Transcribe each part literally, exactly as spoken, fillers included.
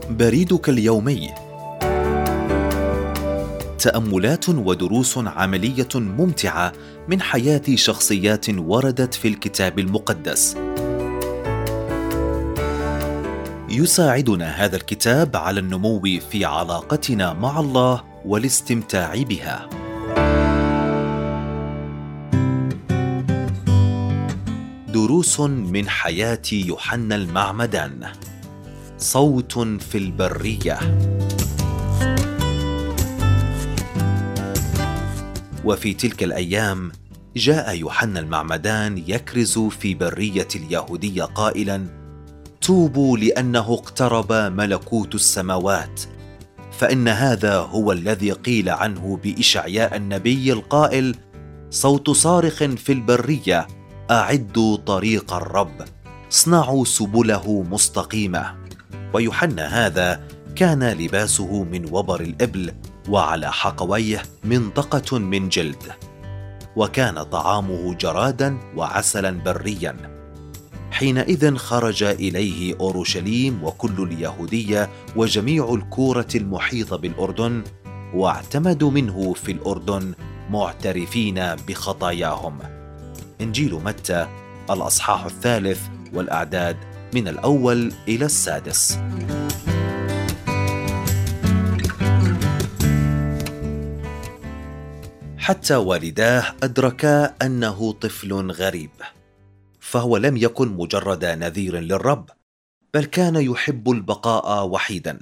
بريدك اليومي، تأملات ودروس عملية ممتعة من حياة شخصيات وردت في الكتاب المقدس. يساعدنا هذا الكتاب على النمو في علاقتنا مع الله والاستمتاع بها. دروس من حياة يوحنا المعمدان. صوت في البرية. وفي تلك الأيام جاء يوحنا المعمدان يكرز في برية اليهودية قائلا: توبوا لأنه اقترب ملكوت السماوات، فإن هذا هو الذي قيل عنه بإشعياء النبي القائل: صوت صارخ في البرية، أعدوا طريق الرب، اصنعوا سبله مستقيمة. ويوحنا هذا كان لباسه من وبر الإبل، وعلى حقويه منطقة من جلد، وكان طعامه جرادا وعسلا بريا. حينئذ خرج إليه أورشليم وكل اليهودية وجميع الكورة المحيطة بالأردن، واعتمدوا منه في الأردن معترفين بخطاياهم. إنجيل متى الأصحاح الثالث والأعداد من الأول إلى السادس. حتى والداه أدركا أنه طفل غريب، فهو لم يكن مجرد نذير للرب، بل كان يحب البقاء وحيدا.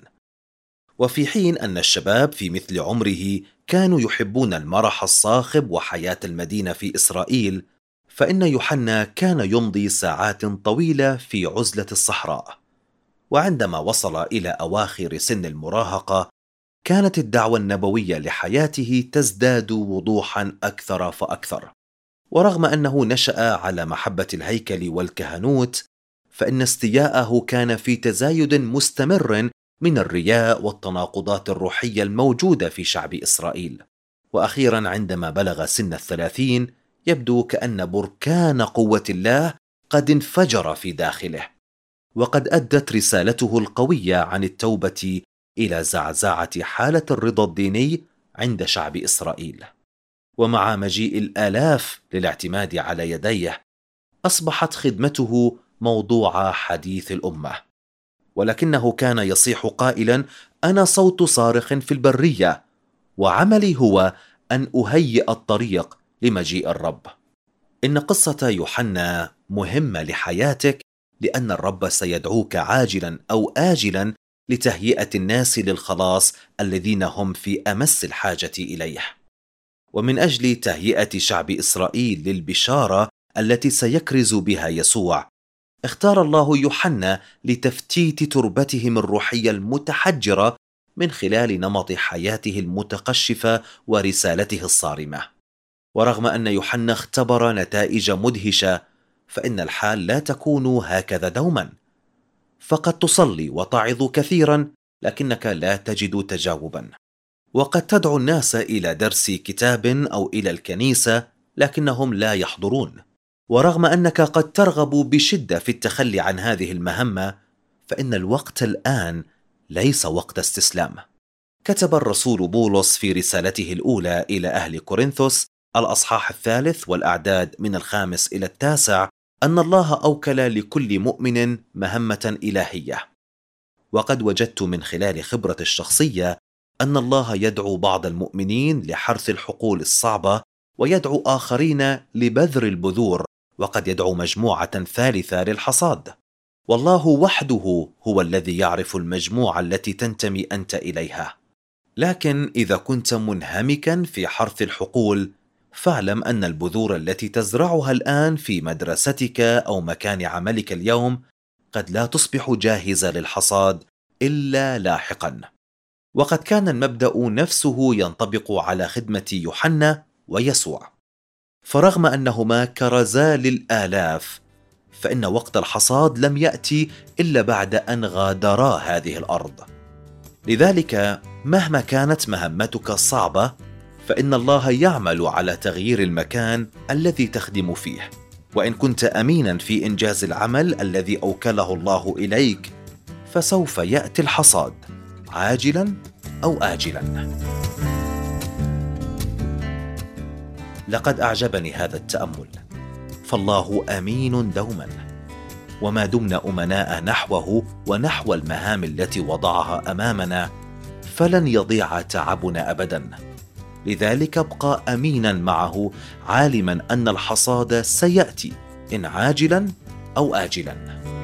وفي حين أن الشباب في مثل عمره كانوا يحبون المرح الصاخب وحياة المدينة في إسرائيل، فإن يوحنا كان يمضي ساعات طويلة في عزلة الصحراء. وعندما وصل إلى أواخر سن المراهقة كانت الدعوة النبوية لحياته تزداد وضوحا أكثر فأكثر. ورغم أنه نشأ على محبة الهيكل والكهنوت، فإن استياءه كان في تزايد مستمر من الرياء والتناقضات الروحية الموجودة في شعب إسرائيل. وأخيرا عندما بلغ سن الثلاثين يبدو كأن بركان قوة الله قد انفجر في داخله، وقد أدت رسالته القوية عن التوبة إلى زعزعة حالة الرضا الديني عند شعب إسرائيل. ومع مجيء الآلاف للاعتماد على يديه أصبحت خدمته موضوع حديث الأمة. ولكنه كان يصيح قائلا: أنا صوت صارخ في البرية، وعملي هو أن أهيئ الطريق لمجيء الرب. إن قصة يوحنا مهمة لحياتك، لأن الرب سيدعوك عاجلا أو آجلا لتهيئة الناس للخلاص الذين هم في أمس الحاجة إليه. ومن أجل تهيئة شعب إسرائيل للبشارة التي سيكرز بها يسوع، اختار الله يوحنا لتفتيت تربتهم الروحية المتحجرة من خلال نمط حياته المتقشفة ورسالته الصارمة. ورغم أن يوحنا اختبر نتائج مدهشة، فإن الحال لا تكون هكذا دوما. فقد تصلي وتعظ كثيرا لكنك لا تجد تجاوبا، وقد تدعو الناس إلى درس كتاب أو إلى الكنيسة لكنهم لا يحضرون. ورغم أنك قد ترغب بشدة في التخلي عن هذه المهمة، فإن الوقت الآن ليس وقت استسلام. كتب الرسول بولس في رسالته الأولى إلى أهل كورنثوس الأصحاح الثالث والأعداد من الخامس إلى التاسع أن الله أوكل لكل مؤمن مهمة إلهية. وقد وجدت من خلال خبرة الشخصية أن الله يدعو بعض المؤمنين لحرث الحقول الصعبة، ويدعو آخرين لبذر البذور، وقد يدعو مجموعة ثالثة للحصاد. والله وحده هو الذي يعرف المجموعة التي تنتمي أنت إليها. لكن إذا كنت منهمكا في حرث الحقول، فاعلم أن البذور التي تزرعها الآن في مدرستك أو مكان عملك اليوم قد لا تصبح جاهزة للحصاد إلا لاحقا. وقد كان المبدأ نفسه ينطبق على خدمة يوحنا ويسوع، فرغم أنهما كرزا للآلاف، فإن وقت الحصاد لم يأتي إلا بعد أن غادرا هذه الأرض. لذلك مهما كانت مهمتك صعبة، فإن الله يعمل على تغيير المكان الذي تخدم فيه. وإن كنت أمينا في إنجاز العمل الذي أوكله الله إليك، فسوف يأتي الحصاد عاجلا أو آجلا. لقد أعجبني هذا التأمل، فالله أمين دوما، وما دمنا أمناء نحوه ونحو المهام التي وضعها أمامنا فلن يضيع تعبنا أبدا. لذلك ابقى أمينا معه، عالما أن الحصاد سيأتي إن عاجلا أو آجلا.